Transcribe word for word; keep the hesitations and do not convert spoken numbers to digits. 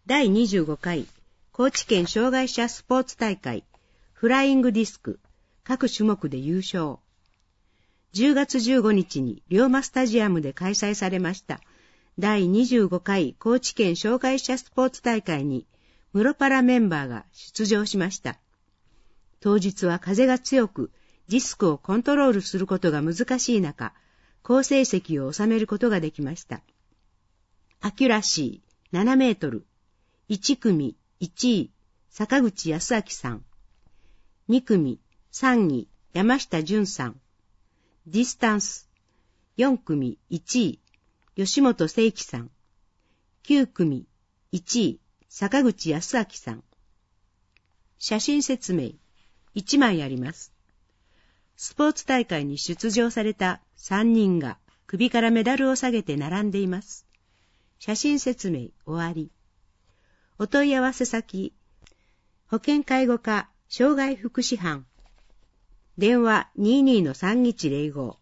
だいにじゅうごかい高知県障害者スポーツ大会フライングディスク各種目で優勝。じゅうがつじゅうごにちに龍馬スタジアムで開催されましただいにじゅうごかい高知県障害者スポーツ大会に室パラメンバーが出場しました。当日は風が強くディスクをコントロールすることが難しい中、好成績を収めることができました。アキュラシーななメートル、いちくみいちい坂口康明さん、にくみさんい山下淳さん、ディスタンスよんくみいちい吉本誠樹さん、きゅうくみいちい坂口康明さん。写真説明いちまいあります。スポーツ大会に出場されたさんにんが首からメダルを下げて並んでいます。写真説明終わり。お問い合わせ先、保健介護課障害福祉班。電話 にじゅうにのさんいちゼロご。